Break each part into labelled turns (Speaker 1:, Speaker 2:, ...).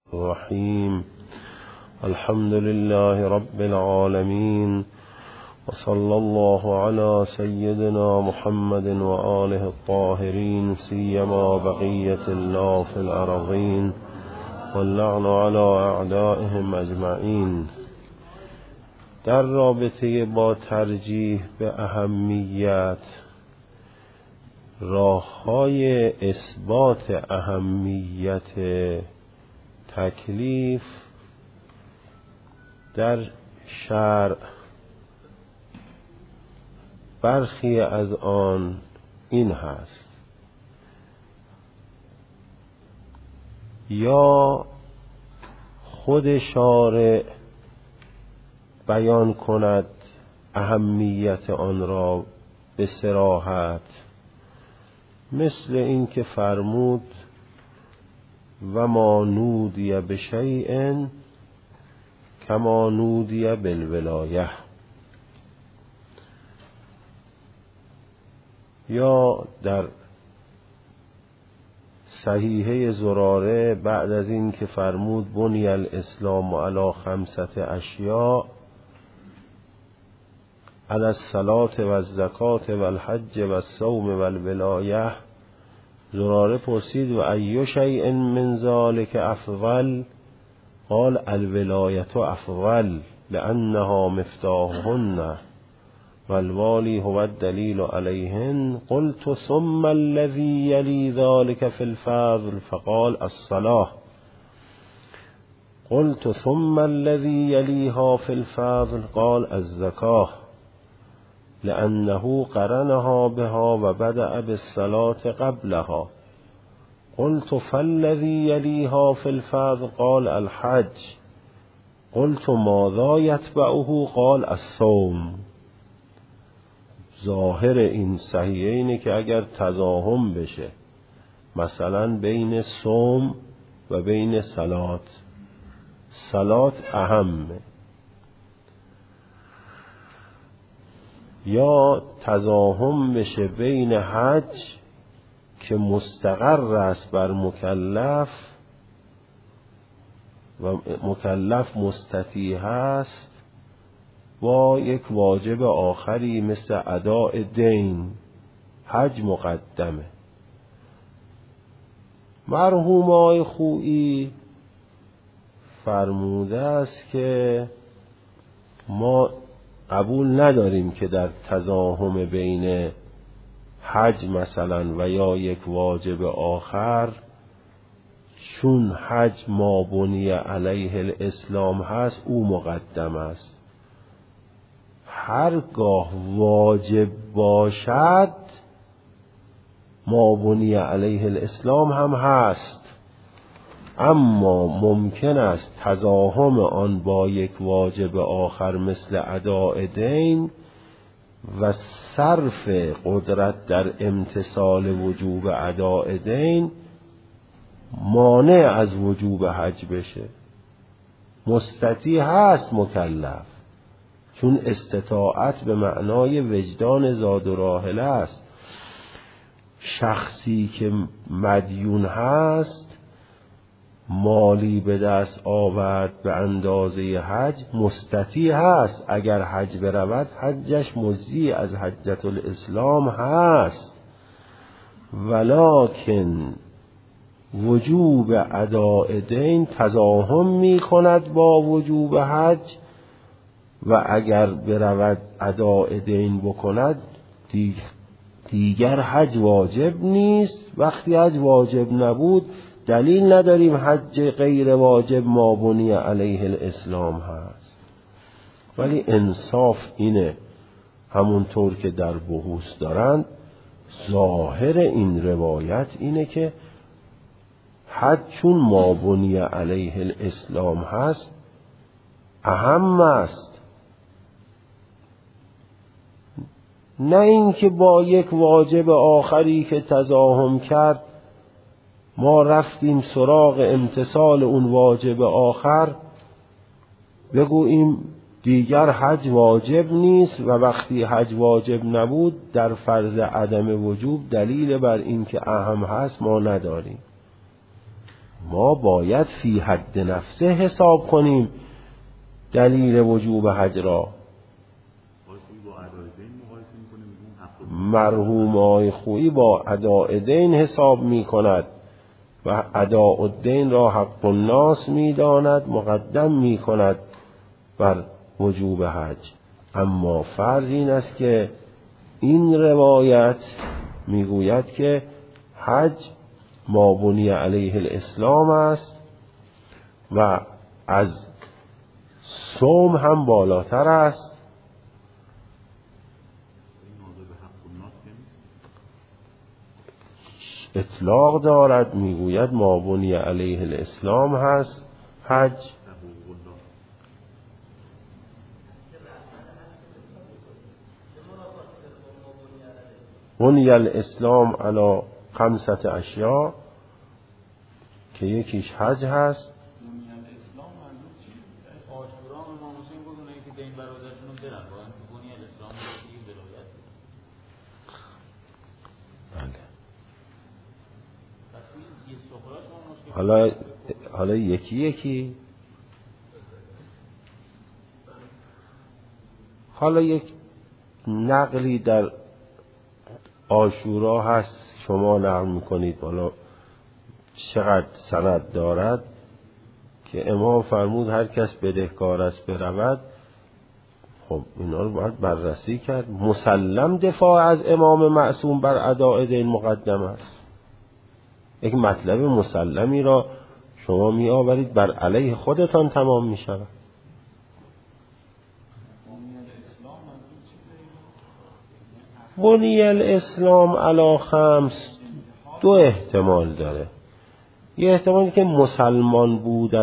Speaker 1: الرحيم. الحمد لله رب العالمين، وصلى الله على سيدنا محمد وآله الطاهرين، سيما بقية الله في الأرضين، واللعن على أعدائهم أجمعين. در رابطه با ترجیح به اهمیت، راه‌های اثبات اهمیت تکلیف در شرع، برخی از آن این هست: یا خود شارع بیان کند اهمیت آن را به صراحت، مثل این که فرمود و ما نودی بشیء کما نودی بالولایه، یا در صحیحه زراره بعد از این که فرمود بنی الاسلام علی 5 اشیاء علی الصلاة و الزکاة و الحج و الصوم و الولایه، زراره پرسید و ای شیء من ذلک افضل؟ قال الولایة افضل لانها مفتاحهن والوالی هو الدلیل علیهن. قلت ثم الذي یلی ذلك في الفضل؟ فقال الصلاة. قلت ثم الذي یلیها في الفضل؟ قال الزکاة لأنه قرنها بها و بدأ بالصلاة قبلها. قلت فالذي يليها في الفضل؟ قال الحج. قلت ماذا يتبعه؟ قال الصوم. ظاهر این صحیحه اینه که اگر تزاحم بشه، مثلا بین صوم و بین صلات، صلات اهمه، یا تزاحم بشه بین حج که مستقر است بر مکلف و مکلف مستطیع است، با یک واجب آخری مثل اداء دین، حج مقدمه. مرحوم آقای خویی فرموده است که ما قبول نداریم که در تزاحم بین حج مثلا و یا یک واجب آخر، چون حج ما بنی علیه الاسلام هست او مقدم است. هرگاه واجب باشد ما بنی علیه الاسلام هم هست، اما ممکن است تزاحم آن با یک واجب آخر مثل اداء دین و صرف قدرت در امتثال وجوب اداء دین مانع از وجوب حج بشه. مستطیع هست مکلف، چون استطاعت به معنای وجدان زاد و راحله است. شخصی که مدیون هست، مالی به دست آورد به اندازه حج، مستطیع هست اگر حج برود حجش مجزی از حجة الاسلام هست، ولکن وجوب اداء دین تزاحم می کند با وجوب حج و اگر برود اداء دین بکند دیگر حج واجب نیست. وقتی حج واجب نبود دلیل نداریم حج غیر واجب ما بنی علیه الاسلام هست. ولی انصاف اینه، همونطور که در بحوث دارند، ظاهر این روایت اینه که حج چون ما بنی علیه الاسلام هست اهم است، نه اینکه با یک واجب آخری که تزاحم کرد ما رفتیم سراغ امتثال اون واجب آخر بگوییم دیگر حج واجب نیست و وقتی حج واجب نبود در فرض عدم وجوب دلیل بر این که اهم هست ما نداریم. ما باید فی حد نفسه حساب کنیم دلیل وجوب حج را. مرحوم آقای خویی با اداء دین حساب می کند و اداء الدین را حق الناس می داند، مقدم می کند بر وجوب حج. اما فرض این است که این روایت می گوید که حج ما بنی علیه الاسلام است و از صوم هم بالاتر است. اطلاق دارد، میگوید ما بنی علیه الاسلام هست حج. بنی الاسلام علی 5 اشیاء که یکیش حج هست. حالا یکی حالا یک نقلی در عاشورا هست شما نقل میکنید، حالا چقدر سند دارد که امام فرمود هر کس بدهکار است برود. خب اینا رو باید بررسی کرد. مسلم دفاع از امام معصوم بر اداء دین مقدم است. یک مطلب مسلمی را شما می آورید بر علیه خودتان تمام می شود. بنی الاسلام علی 5 دو احتمال داره. یه احتمالی که مسلمان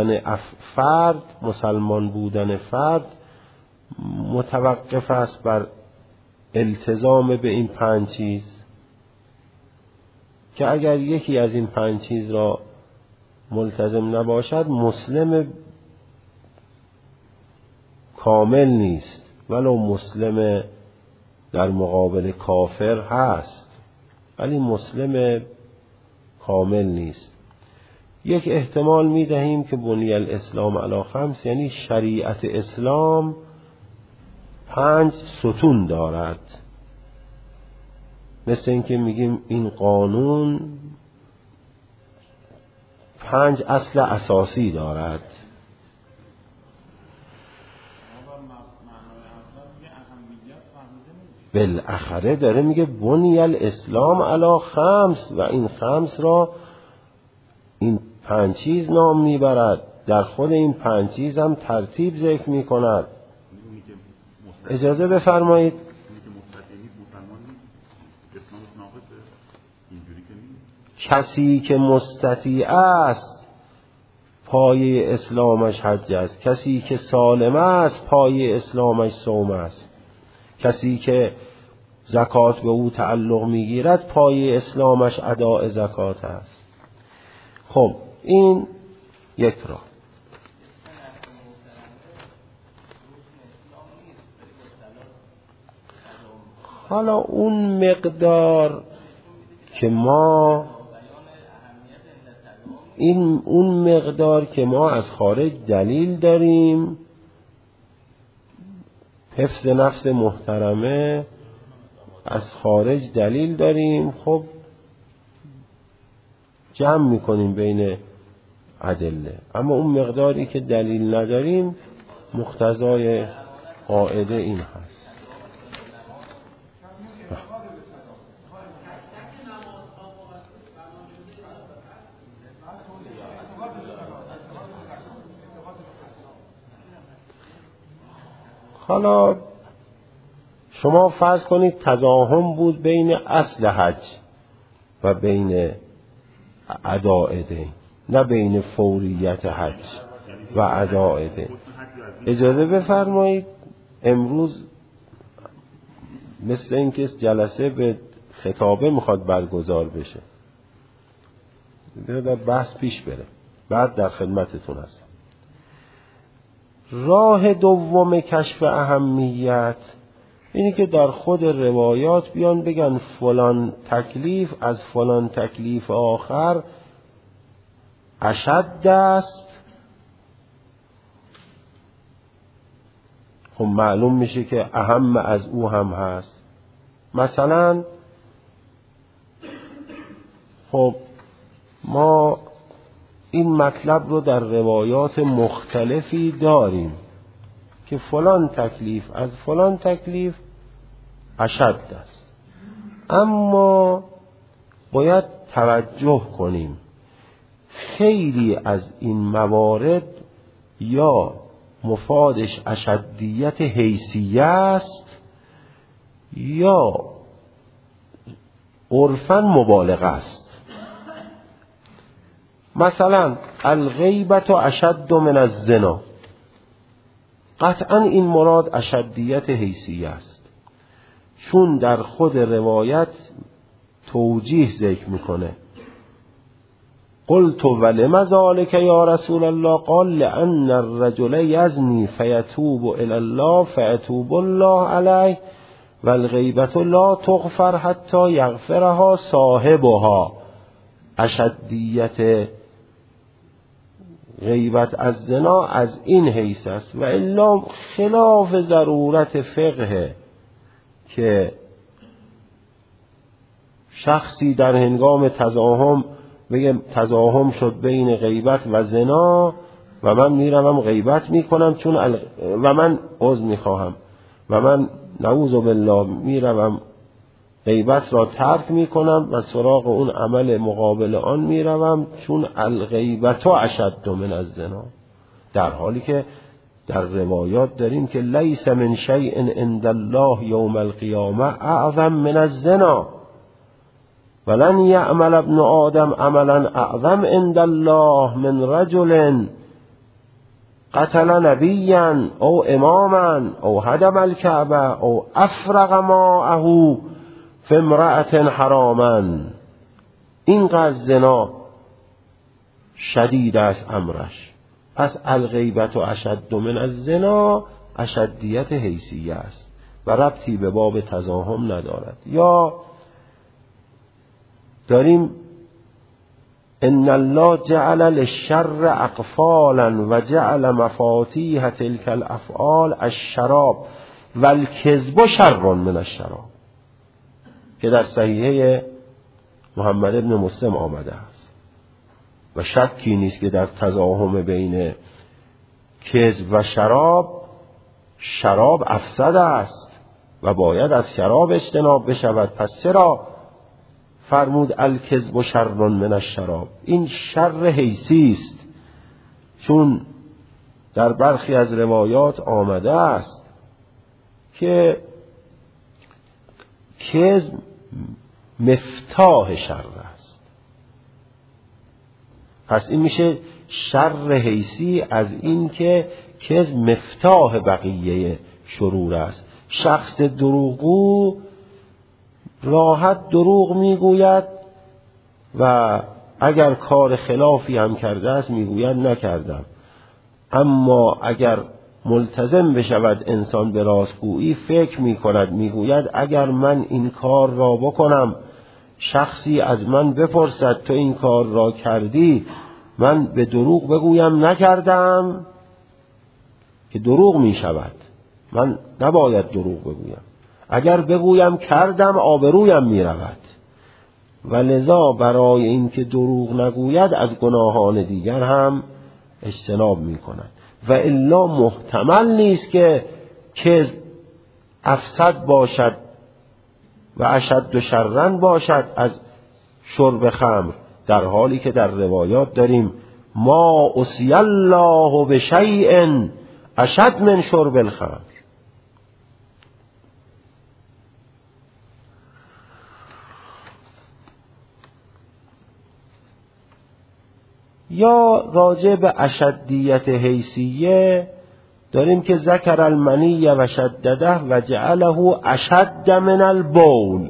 Speaker 1: بودن فرد متوقف است بر التزام به این 5 چیز، که اگر یکی از این 5 چیز را ملتزم نباشد مسلم کامل نیست، ولو مسلم در مقابل کافر هست ولی مسلم کامل نیست. یک احتمال می دهیم که بنی الاسلام علی 5 یعنی شریعت اسلام 5 ستون دارد، مثل اینکه میگیم این قانون 5 اصل اساسی دارد. بالاخره داره میگه بنی الاسلام علی 5 و این 5 را این 5 چیز نام میبرد، در خود این 5 چیز هم ترتیب ذکر میکند. اجازه بفرمایید. کسی که مستطیع است پایه اسلامش حج است، کسی که سالم است پایه اسلامش صوم است، کسی که زکات به او تعلق میگیرد پایه اسلامش اداء زکات است. خب این یک راه. حالا اون مقدار که ما از خارج دلیل داریم، حفظ نفس محترمه از خارج دلیل داریم، خب جمع میکنیم بین ادله. اما اون مقداری که دلیل نداریم مقتضای قاعده این هست. حالا شما فرض کنید تزاحم بود بین اصل حج و بین اداء دین، نه بین فوریت حج و اداء دین. اجازه بفرمایید امروز مثل اینکه جلسه به خطابه میخواد برگزار بشه، در بحث پیش بره، بعد در خدمتتون هستم. راه دوم کشف اهمیت اینی که در خود روایات بیان بگن فلان تکلیف از فلان تکلیف آخر اشد است، خب معلوم میشه که اهم از او هم هست. مثلا خب ما این مطلب رو در روایات مختلفی داریم که فلان تکلیف از فلان تکلیف اشد است، اما باید توجه کنیم خیلی از این موارد یا مفادش اشدیت حیثیه است یا عرفاً مبالغه است. مثلا الغیبت اشد من الزنا، قطعا این مراد اشدیت حیثیه است، چون در خود روایت توجیه ذکر میکنه. قلت ولم ذلك یا رسول الله؟ قال لأن الرجل یزنی فیتوب الی الله فیتوب الله علیه والغیبت لا تغفر حتی یغفرها صاحبها. اشدیت غیبت از زنا از این حیث است، و الا خلاف ضرورت فقه که شخصی در هنگام تزاحم بگه تزاحم شد بین غیبت و زنا و من میروم غیبت میکنم چون و من عذر میخواهم و من نعوذ بالله میروم غیبت را ترک میکنم و سراغ اون عمل مقابل آن میروم چون الغیبت اشد من الزنا، در حالی که در روایات داریم که لیس من شیء عند الله یوم القیامه اعظم من الزنا ولن یعمل ابن آدم عملا اعظم عند الله من رجل قتل نبیا او اماما او هدم الکعبه او افرغ ماءه فی امرأة حراما. اینقدر زنا شدید است امرش. پس الغیبت و اشد من الزنا اشدیت حیثیه است و ربطی به باب تزاحم ندارد. یا داریم ان الله جعل للشر اقفالا و جعل مفاتیح تلک الافعال الشراب والکذب شر من الشراب، که در صحیحه محمد ابن مسلم آمده است و شکی نیست که در تزاحم بین کذب و شراب افسد است و باید از شراب اجتناب بشود. پس چرا فرمود الکذب شر من الشراب؟ این شر حیثی است، چون در برخی از روایات آمده است که کذب مفتاح شر است. پس این میشه شر حیثی از این که کذب مفتاح بقیه شرور است. شخص دروغگو راحت دروغ میگوید و اگر کار خلافی هم کرده است میگوید نکردم، اما اگر ملتزم بشود انسان به راستگویی فکر میکند، میگوید اگر من این کار را بکنم شخصی از من بپرسد تو این کار را کردی، من به دروغ بگویم نکردم که دروغ میشود. من نباید دروغ بگویم، اگر بگویم کردم آبرویم میرود و لذا برای اینکه دروغ نگوید از گناهان دیگر هم اجتناب میکند. و الا محتمل نیست که کذب افسد باشد و اشد شرًا باشد از شرب خمر، در حالی که در روایات داریم ما عصی الله بشیء اشد من شرب الخمر. یا راجع به اشدیت حیثیه داریم که ذکر المنی و شدده و جعله اشد من البول.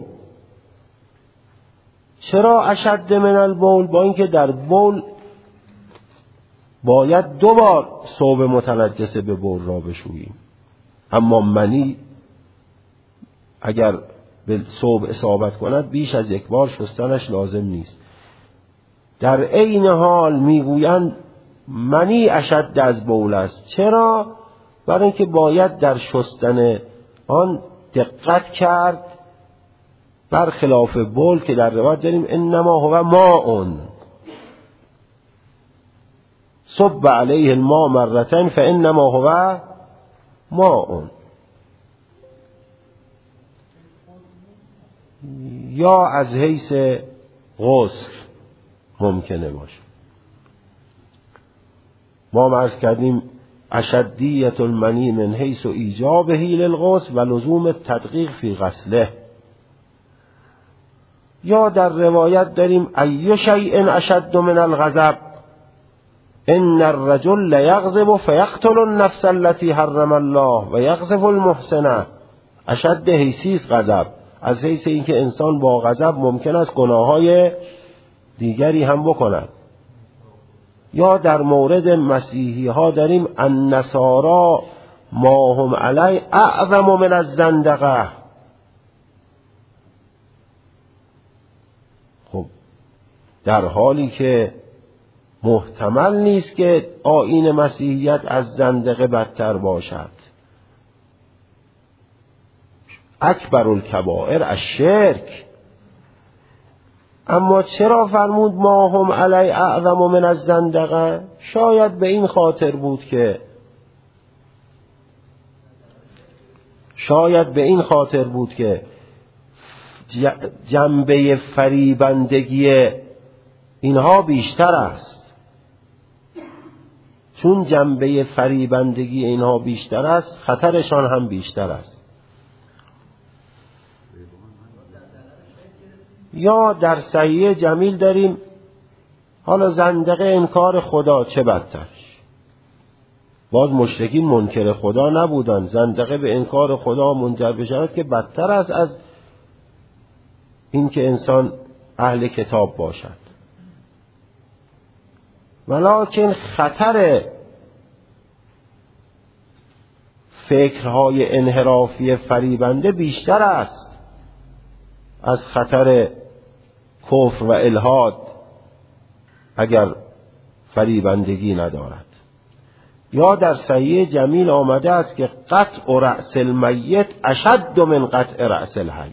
Speaker 1: چرا اشد من البول؟ با اینکه در بول باید 2 بار ثوب متنجس به بول را بشوییم، اما منی اگر به ثوب اصابت کند بیش از 1 بار شستنش لازم نیست. در عین حال میگویند منی اشد از بول است. چرا؟ برای اینکه باید در شستن آن دقت کرد، برخلاف بول که در روایت داریم انما هو ماء صب علیه الماء مرتين فانما هو ماء. یا از حیث غسل ممکنه باشه. ما عرض کردیم اشدیت المنی من حیث ایجابه للغسل و لزوم التدقیق فی غسله. یا در روایت داریم ای شیء اشد من الغضب ان الرجل لیغضب فیقتل النفس التي حرم الله و یقذف المحسنه. اشد حیثی است غضب، از حیث اینکه انسان با غضب ممکن است گناههای دیگری هم بکند. یا در مورد مسیحی ها داریم النصارا ما هم علی اعظم من الزندقه. خب در حالی که محتمل نیست که آیین مسیحیت از زندقه بدتر باشد. اکبر الکبائر الشرک. اما چرا فرمود ما هم علی اعظم من الزندقه؟ شاید به این خاطر بود که جنبه فریبندگی اینها بیشتر است. چون جنبه فریبندگی اینها بیشتر است، خطرشان هم بیشتر است. یا در صحیح جمیل داریم حالا زندقه انکار خدا چه بدتر. باز مشرکین منکر خدا نبودن، زندقه به انکار خدا منجر بشود که بدتر است از این که انسان اهل کتاب باشد. ولکن خطر فکرهای انحرافی فریبنده بیشتر است از خطر کفر و الحاد اگر فریبندگی ندارد. یا در صحیح جمیل آمده است که قطع رأس المیت اشد من قطع رأس الحی.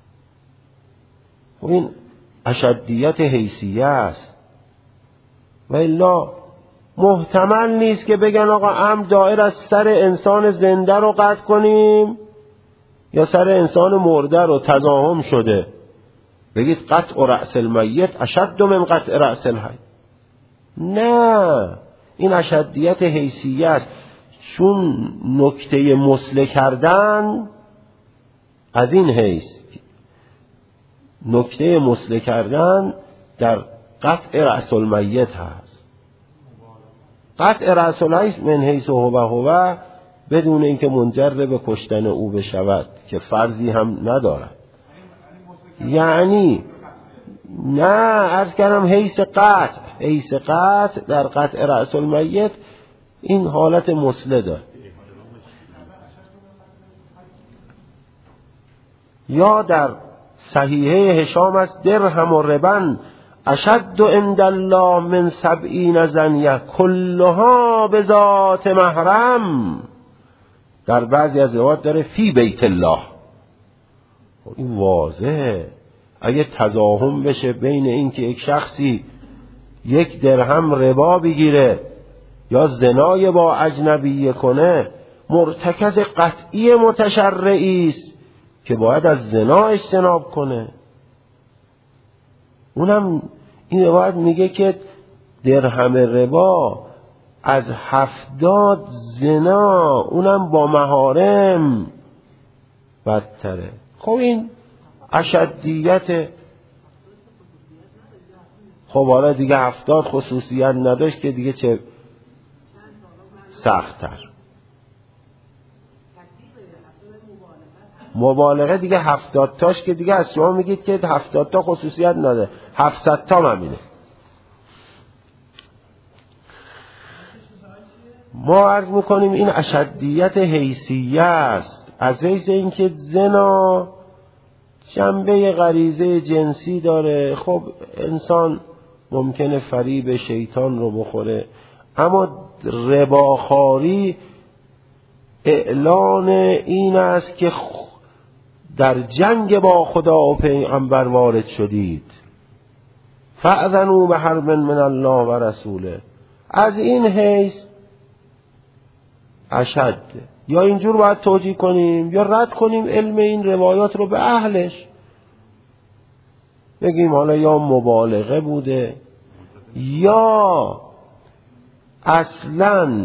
Speaker 1: و این اشدیت حیثیه است. و الا محتمل نیست که بگن آقا عمد دایر از سر انسان زنده رو قطع کنیم یا سر انسان مرده رو تزاحم شده بگید قطع رأس المیت اشد من قطع رأس الحی. نه، این اشدیت حیثیه است. چون نکته مسله کردن از این حیث، نکته مسله کردن در قطع رأس المیت هست. قطع رأس الحی من حیث هو بدون اینکه منجر به کشتن او بشود که فرضی هم ندارد. یعنی نه، عرض کردم حیث قطع در قطع رأس المیت این حالت مسله دارد. یا در صحیحه هشام است درهم و ربن اشد عند الله من 70 زنیه کلها به ذات محرم. در بعضی از روایات داره فی بیت الله. این واضحه. اگه تزاحم بشه بین این که یک شخصی 1 درهم ربا بگیره یا زنای با اجنبی کنه، مرتکز قطعی متشرعی است که باید از زنا اجتناب کنه. اونم این روایت میگه که درهم ربا از 70 زنا، اونم با محارم، بدتره. خب این اشدیت. خب حالا دیگه 70 خصوصیت نداشت که دیگه چه سخت‌تر. مبالغه دیگه 70 تاش که دیگه از شما میگید که 70 تا خصوصیت نداره، 700 تا ممینه. ما عرض میکنیم این اشدیت حیثیه است، از حیث اینکه زنا جنبه غریزه جنسی داره. خب انسان ممکنه فریب شیطان رو بخوره، اما رباخواری اعلان این است که در جنگ با خدا و پیغمبر وارد شدید. فأذنوا بحرب من الله و رسوله. از این حیث اشد، یا اینجور باید توجیه کنیم یا رد کنیم علم این روایات رو به اهلش، بگیم حالا یا مبالغه بوده یا اصلاً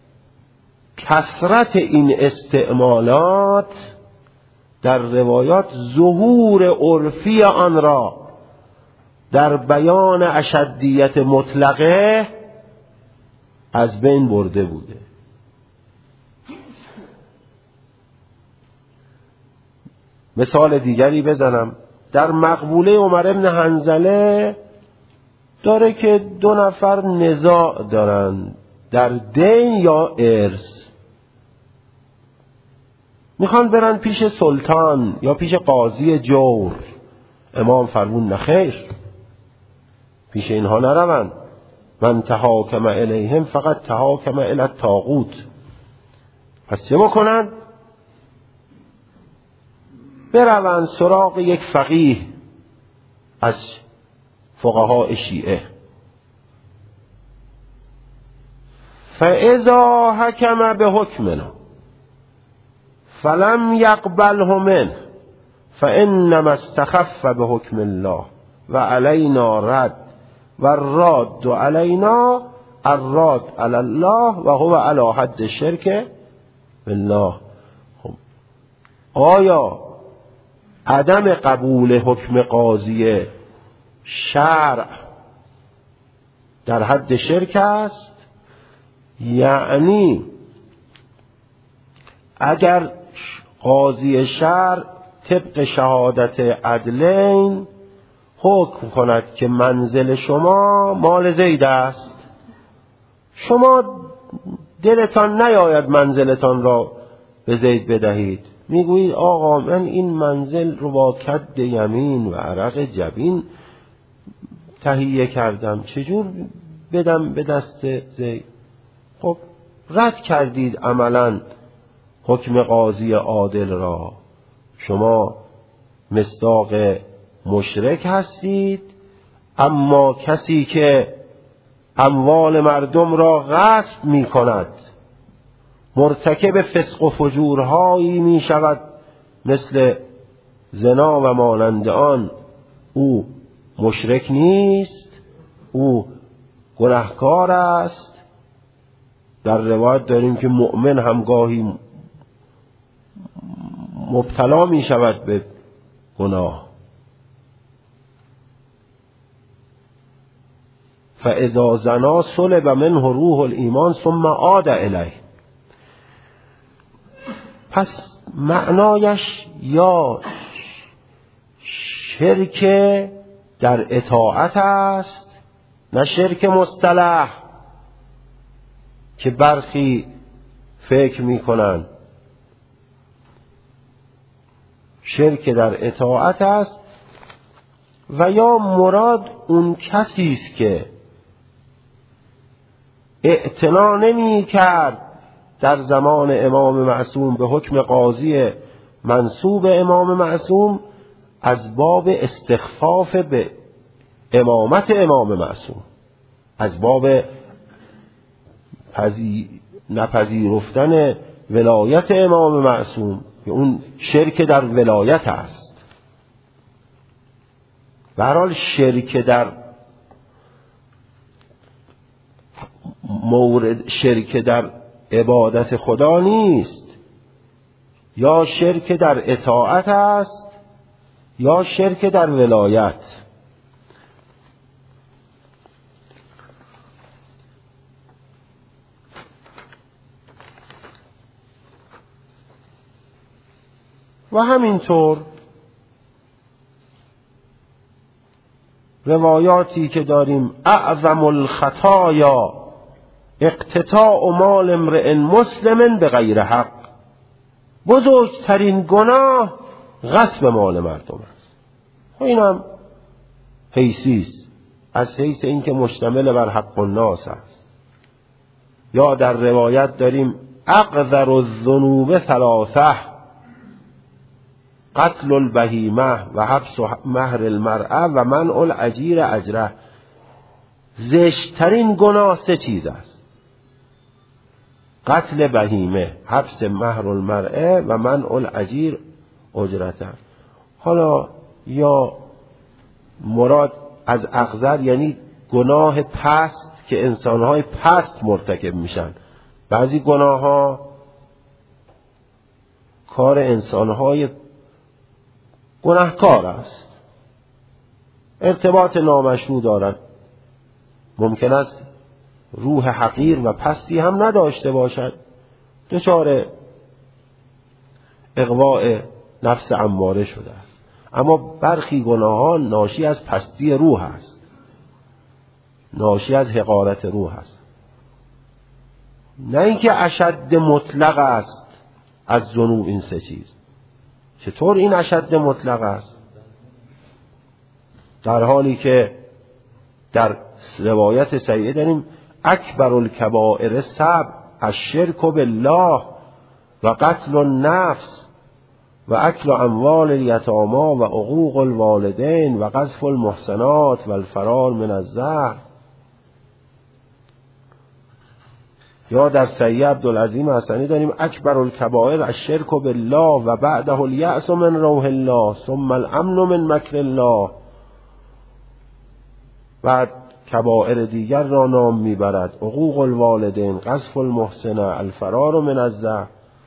Speaker 1: کثرت این استعمالات در روایات ظهور عرفی آن را در بیان اشدیت مطلقه از بین برده بوده. مثال دیگری بزنم. در مقبوله عمر بن حنظله داره که دو نفر نزاع دارن در دین یا ارث، میخوان برن پیش سلطان یا پیش قاضی جور. امام فرمون نخیر، پیش اینها نروند. من تحاکم الیهم فقط تحاکم الی الطاغوت. پس چه بکنن؟ بروند سراغ یک فقیه از فقهای شیعه. فاذا حکم بحکمنا فلم یقبله منه فانما استخف بحکم الله و علینا رد و الراد علینا الراد علی الله و هو علی حد شرک بالله. آیا عدم قبول حکم قاضی شرع در حد شرک است؟ یعنی اگر قاضی شرع طبق شهادت عدلین حکم کند که منزل شما مال زید است، شما دلتان نیاید منزلتان را به زید بدهید، میگویید آقا من این منزل رو با کد یمین و عرق جبین تهیه کردم، چجور بدم به دست زید؟ خب رد کردید عملاً حکم قاضی عادل را. شما مصداق مشرک هستید، اما کسی که اموال مردم را غصب می کند، مرتکب فسق و فجورهایی می شود مثل زنا و مانند آن، او مشرک نیست، او گناهکار است. در روایت داریم که مؤمن هم گاهی مبتلا می شود به گناه. فاذا زنا سلب منه روح الایمان ثم عاد الیه. پس معنایش یا شرک در اطاعت است، نه شرک مصطلح که برخی فکر می کنند. شرک در اطاعت است و یا مراد اون کسی است که اعتنا نمی کرد در زمان امام معصوم به حکم قاضی منسوب امام معصوم از باب استخفاف به امامت امام معصوم، از باب نپذیرفتن ولایت امام معصوم، که اون شرک در ولایت است. به هر حال شرک در مورد شرک در عبادت خدا نیست، یا شرک در اطاعت است یا شرک در ولایت. و همینطور روایاتی که داریم اعظم الخطایا اقتطاع مال امرئ مسلم به غیر حق، بزرگترین گناه غصب مال مردم است. و اینم حیثی است، از حیث اینکه مشتمل بر حق الناس است. یا در روایت داریم اقذر الذنوب ثلاثه: قتل البهیمه و حبس مهر المرأه و منع الاجیر اجره. زشترین گناه 3 چیز است: قتل بهیمه، حبس مهر المرأه و منع الاجیر اجرته. حالا یا مراد از اقذر یعنی گناه پست که انسانهای پست مرتکب میشن. بعضی گناه ها کار انسانهای گناهکار است، ارتباط نامشروع دارد، ممکن است روح حقیر و پستی هم نداشته باشد، دچار اغواء نفس اماره شده است. اما برخی گناهان ناشی از پستی روح است، ناشی از حقارت روح است، نه اینکه اشد مطلق است از ذنوب این 3 چیز. چطور این اشد مطلق است؟ در حالی که در روایت صحیحه داریم اکبر الکبائر 7: الشرک بالله و قتل النفس و اکل اموال الیتامی و عقوق الوالدین و قذف المحصنات و الفرار من الزهر. یا در صحیح عبدالعظیم حسنی داریم اکبر الکبائر الشرک بالله و بعده الیأس من روح الله ثم الامن من مکر الله. بعد کبائر دیگر را نام میبرد: عقوق الوالدین، قذف المحصنه، الفرار من الزهر.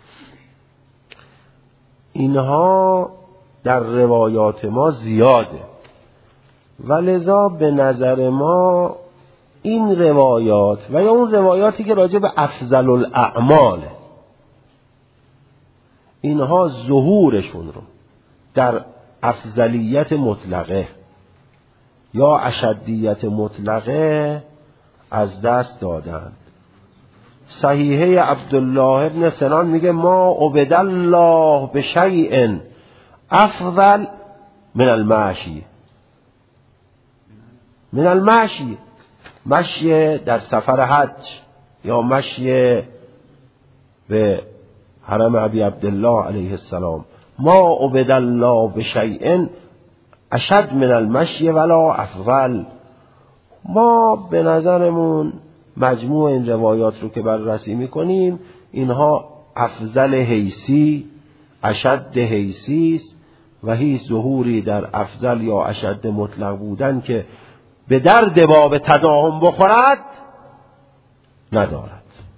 Speaker 1: اینها در روایات ما زیاده و لذا به نظر ما این روایات و یا اون روایاتی که راجع به افضل الاعمال، اینها ظهورشون رو در افضلیت مطلقه یا اشدیت مطلقه از دست دادند. صحیحه عبدالله ابن سنان میگه ما عبد الله بشیء افضل من المشی. من المشی، مشی در سفر حج یا مشی به حرم ابی عبدالله علیه السلام. ما عبد الله بشیء اشد من المشی ولا افضل. ما به نظرمون مجموع این روایات رو که بررسی میکنیم، اینها افضل حیثی، اشد حیثی است و هیچ ظهوری در افضل یا اشد مطلق بودن که به درد باب تداهم بخورد ندارد.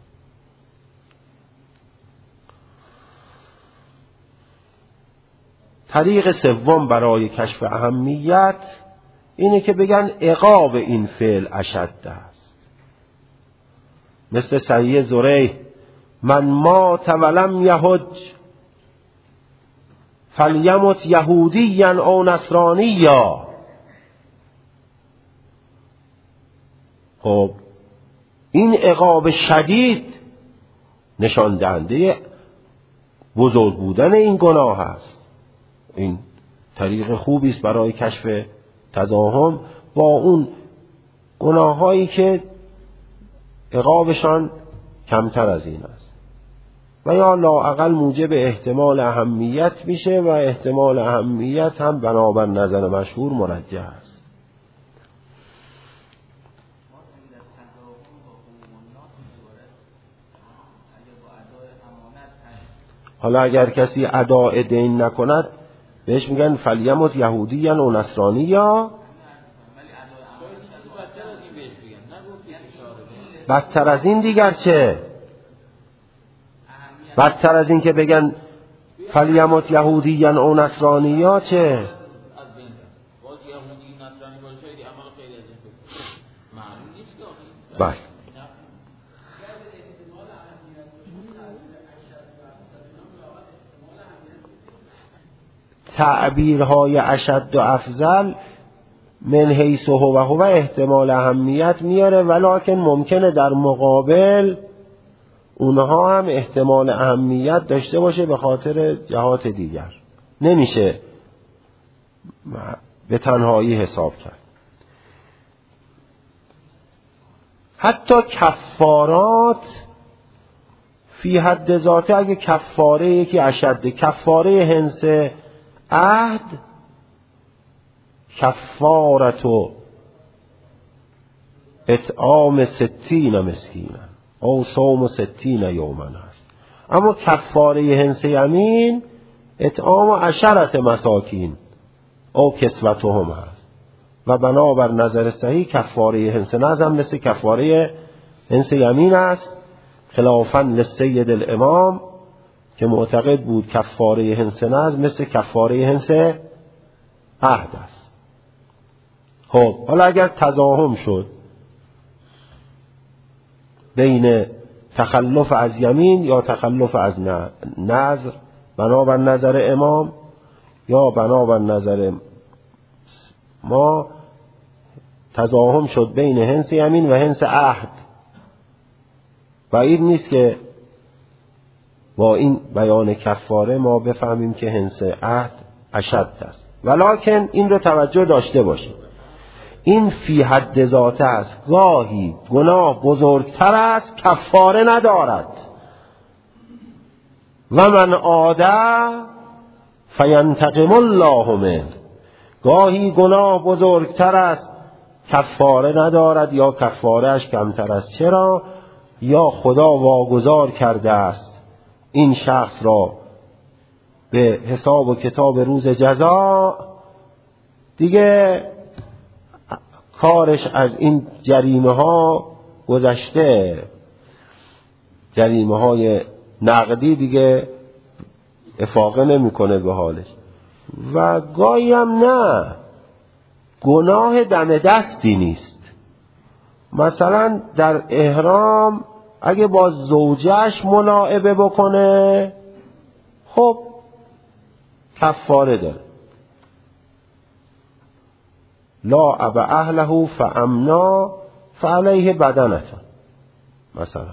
Speaker 1: طریق سوم برای کشف اهمیت اینه که بگن عقاب این فعل اشد است. مثل صحیح زریح من مات ولم یحج فلیمت یهودیا او نصرانیا. خب این عقاب شدید نشان دهنده بزرگ بودن این گناه است. این طریق خوبی است برای کشف تزاحم با اون گناهایی که عقابشان کمتر از این است و یا لااقل موجب احتمال اهمیت میشه و احتمال اهمیت هم بنابر نظر مشهور مرجح است. حالا اگر کسی اداء دین نکند بهش میگن فلیمت یهودیا و نصرانیا. بدتر از این دیگر چه؟ بدتر از این که بگن فلیمت یهودیا و نصرانیا چه؟ بله. تعبیرهای اشد و افضل من حیث هو احتمال اهمیت میاره، ولکن ممکنه در مقابل اونها هم احتمال اهمیت داشته باشه به خاطر جهات دیگر. نمیشه به تنهایی حساب کرد. حتی کفارات فی حد ذاته، اگه کفاره یکی اشد، کفاره هنس عهد کفارتو اطعام 60 مسکینا او صوم 60 یوما هست. اما کفاره هنس یمین اطعام 10 مساکین او کسوتهم هست. و بنابر نظر صحیح کفاره هنس نظر مثل کفاره هنس یمین است، خلافاً لسید الامام که معتقد بود کفاره هنس نظر مثل کفاره هنس عهد است. خب حالا اگر تزاحم شد بین تخلف از یمین یا تخلف از نظر بنابر نظر امام یا بنابر نظر ما، تزاحم شد بین هنس یمین و هنس عهد، بعید نیست که با این بیان کفاره ما بفهمیم که هنس عهد اشد است. ولکن این رو توجه داشته باشید، این فی حد ذاته است. گاهی گناه بزرگتر است کفاره ندارد. و من عاده فینتقم الله منه. گاهی گناه بزرگتر است کفاره ندارد یا کفارهش کمتر است. چرا؟ یا خدا واگذار کرده است این شخص را به حساب و کتاب روز جزا، دیگه کارش از این جریمه ها گذشته، جریمه های نقدی دیگه افاقه نمیکنه به حالش. و گاهی هم نه، گناه دم دستی نیست. مثلا در احرام اگه با زوجش ملاعبه بکنه خب کفاره داره، لا اب اهله فامنا فعلیه بدنتان مثلا.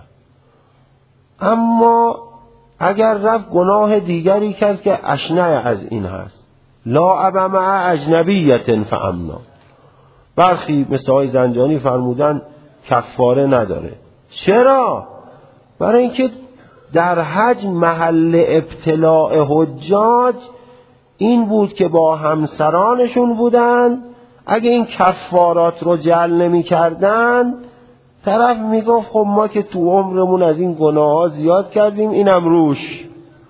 Speaker 1: اما اگر رفت گناه دیگری کرد که اشنع از این هست، لا اب مع اجنبیت فامنا، برخی مثل های زنجانی فرمودن کفاره نداره. چرا؟ برای اینکه در حج محل ابتلاع حجاج این بود که با همسرانشون بودن، اگه این کفارات رو جعل نمی کردن طرف می گفت خب ما که تو عمرمون از این گناه ها زیاد کردیم، اینم روش.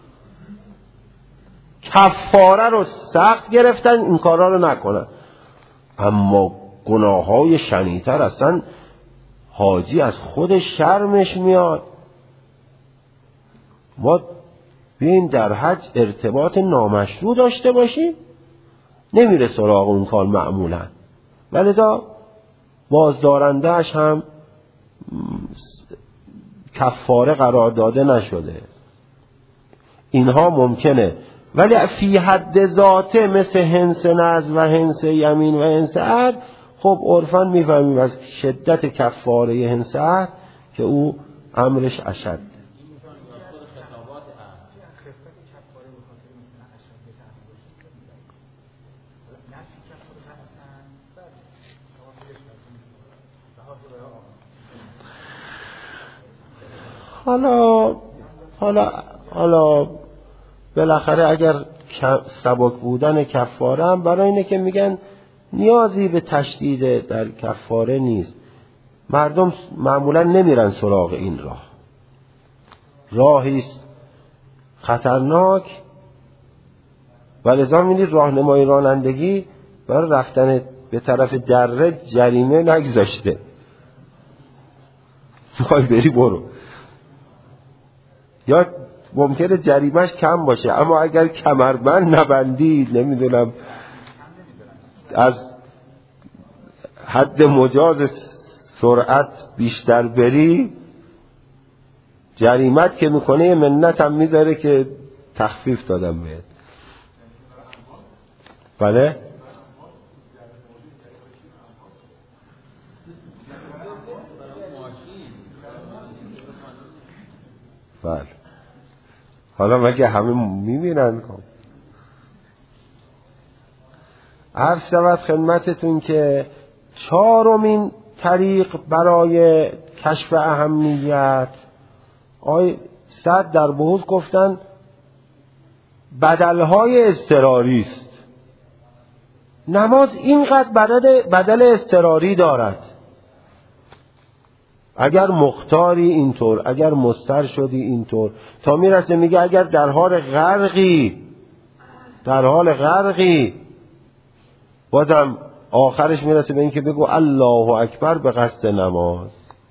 Speaker 1: کفاره رو سخت گرفتن این کارا رو نکنن. اما گناه های شنیع‌تر اصلا حاجی از خود شرمش میاد. ما بین در حج ارتباط نامشروع داشته باشیم نمیره سراغ اون کار معمولا، ولذا بازدارندهش هم کفاره قرار داده نشده. اینها ممکنه، ولی فی حد ذاته مثل هنس نذر و هنس یمین و هنس عهد خب عرفاً میفهمیم از شدت کفاره هنس عهد که او امرش اشد. حالا بالاخره اگر سبک بودن کفاره هم برای اینه که میگن نیازی به تشدید در کفاره نیست. مردم معمولا نمیرن سراغ این راهیست خطرناک، ولذا می‌بینید راهنمای رانندگی برای رفتن به طرف دره جریمه نگذاشته. میخوای بری برو، یا ممکنه جریمهش کم باشه اما اگر کمربند نبندی، نمیدونم از حد مجاز سرعت بیشتر بری، جریمت که میکنه منت هم میذاره که تخفیف دادم بهت. بله بله. حالا مگه همه میبینن؟ عرض شود خدمتتون که چهارمین طریق برای کشف اهمیت، آی صد در بحوث گفتن بدلهای اضطراری است. نماز اینقدر بدل اضطراری دارد. اگر مختاری اینطور، اگر مضطر شدی اینطور، تا میرسه میگه اگر در حال غرقی بازم آخرش میرسه به این که بگو الله اکبر به قصد نماز.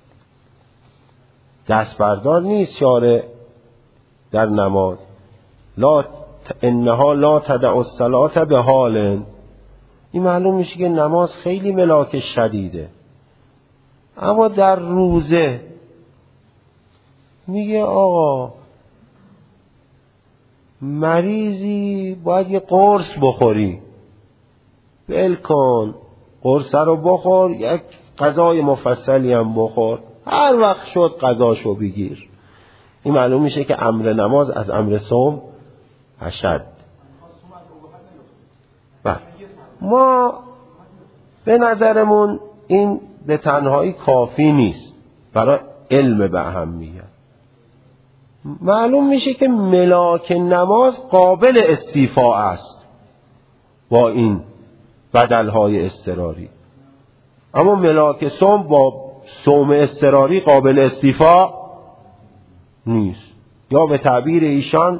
Speaker 1: دست بردار نیست شارع در نماز. انها لا تدع الصلاة به حال. این معلوم میشه که نماز خیلی ملاک شدیده. اما در روزه میگه آقا مریضی باید یه قرص بخوری، ول کن قرص رو بخور، یک غذای مفصلی هم بخور، هر وقت شد غذاشو بگیر. این معلوم میشه که امر نماز از امر صوم اشد. ما به نظرمون این به تنهایی کافی نیست برای علم به اهمیت. معلوم میشه که ملاک نماز قابل استیفاء است با این بدلهای اضطراری، اما ملاک صوم با صوم اضطراری قابل استیفاء نیست. یا به تعبیر ایشان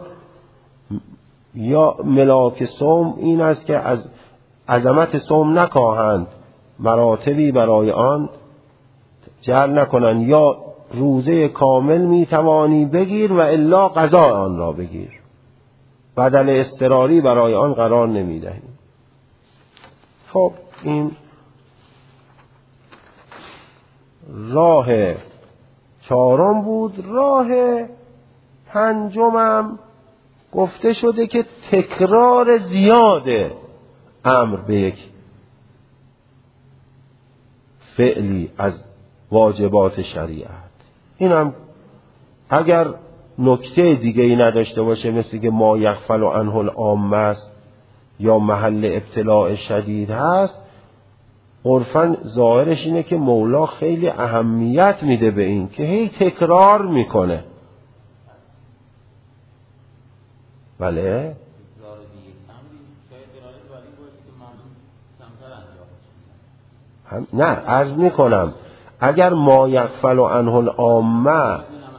Speaker 1: یا ملاک صوم این است که از عظمت صوم نکاهند، مراتبی برای آن جعل نکنند، یا روزه کامل میتوانی بگیر و الا قضا آن را بگیر، بدل اضطراری برای آن قرار نمیدهیم. خب این راه چهارم بود. راه پنجمم گفته شده که تکرار زیاد امر به یک فعلی از واجبات شریعت. اینم اگر نکته دیگه ای نداشته باشه، مثل که ما یغفل عنه العامه است یا محل ابتلاء شدید هست، عرفاً ظاهرش اینه که مولا خیلی اهمیت میده به این که هی تکرار میکنه. بله نه عرض میکنم اگر ما یغفل عنه العامه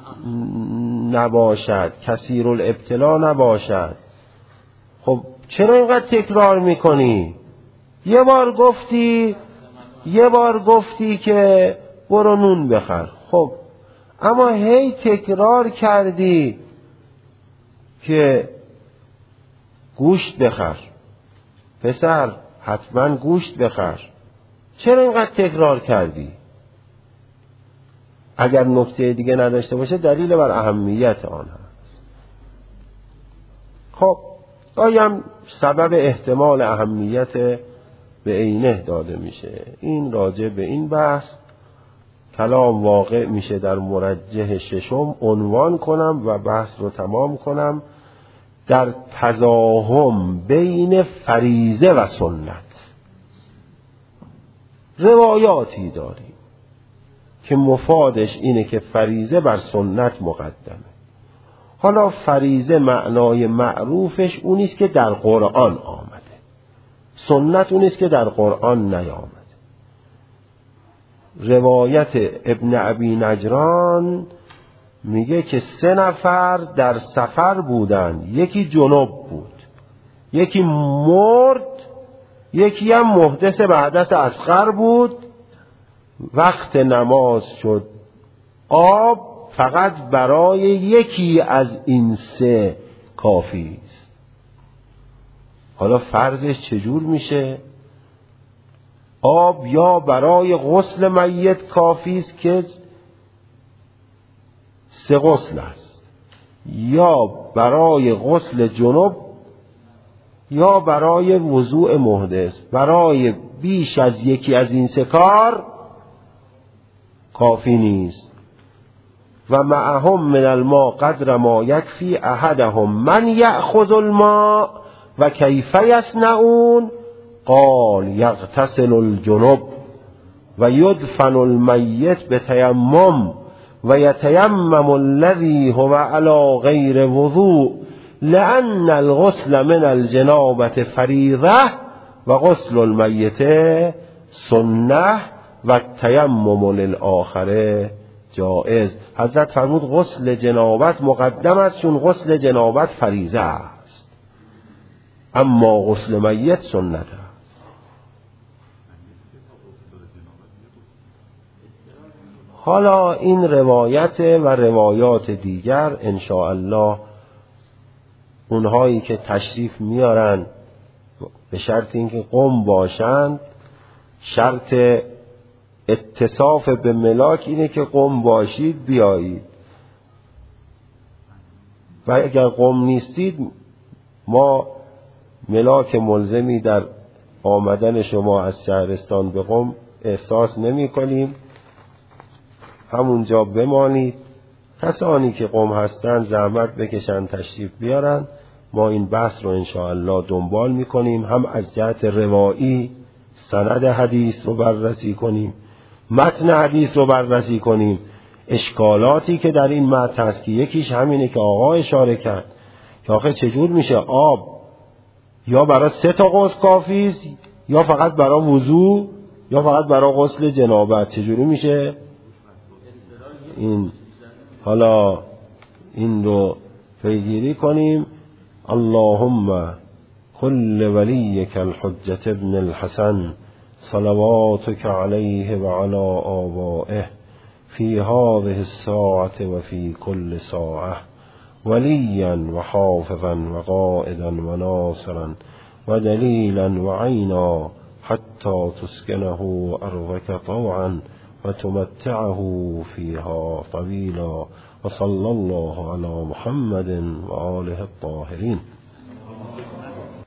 Speaker 1: نباشد، کثیر الابتلا نباشد، خب چرا اینقدر تکرار میکنی؟ یه بار گفتی که برو نون بخر، خب اما هی تکرار کردی که گوشت بخر، پسر حتما گوشت بخر، چرا اینقدر تکرار کردی؟ اگر نکته دیگه نداشته باشه دلیل بر اهمیت آن هست. خب آیم سبب احتمال اهمیت به عینه داده میشه. این راجع به این بحث کلام واقع میشه در مرجح ششم عنوان کنم و بحث رو تمام کنم. در تزاحم بین فریضه و سنت روایاتی داریم که مفادش اینه که فریضه بر سنت مقدمه. حالا فریضه معنای معروفش اونیست که در قرآن آمده، سنت اونیست که در قرآن نیامده. روایت ابن ابی نجران میگه که 3 نفر در سفر بودن، یکی جنب بود، یکی مرد، یکی هم محدث به حدث اصغر بود. وقت نماز شد، آب فقط برای یکی از این 3 کافی است. حالا فرضش چجور میشه؟ آب یا برای غسل میت کافی است که 3 غسل است، یا برای غسل جنب، یا برای وضوء محدث. برای بیش از یکی از این 3 کار کافی نیست. و معهم من الماء قدر ما یکفی احدهم من یأخذ الماء و کیف یصنعون قال یغتسل الجنب و یدفن المیت بتیمم و یتیمم الذی هو علی غیر وضوء لأن الغسل من الجنابة فریضه و غسل المیت سنه و التیمم للآخره جائز. حضرت فرمود غسل جنابت مقدم است چون غسل جنابت فریضه است، اما غسل میت سنت است. حالا این روایت و روایات دیگر انشاءالله اونهایی که تشریف میارن به شرط اینکه قم باشند، شرط اتصاف به ملاک اینه که قم باشید بیایید، و اگر قم نیستید ما ملاک ملزمی در آمدن شما از شهرستان به قم احساس نمی کنیم، همونجا بمانید. کسانی که قم هستند زحمت بکشن تشریف بیارن، ما این بحث رو انشاءالله دنبال میکنیم، هم از جهت روایی سند حدیث رو بررسی کنیم، متن حدیث رو بررسی کنیم، اشکالاتی که در این متن هست که یکیش همینه که آقا اشاره کرد که آخه چجور میشه آب یا برای 3 تا غسل کافی است یا فقط برای وضو یا فقط برای غسل جنابت، چجوری میشه این؟ حالا این رو پیگیری کنیم. اللهم كل وليك الحجة ابن الحسن صلواتك عليه وعلى آبائه في هذه الساعة وفي كل ساعة وليا وحافظا وقائدا وناصرا ودليلا وعينا حتى تسكنه أرضك طوعا وتمتعه فيها طويلا وصلى الله على محمد وآله الطاهرين.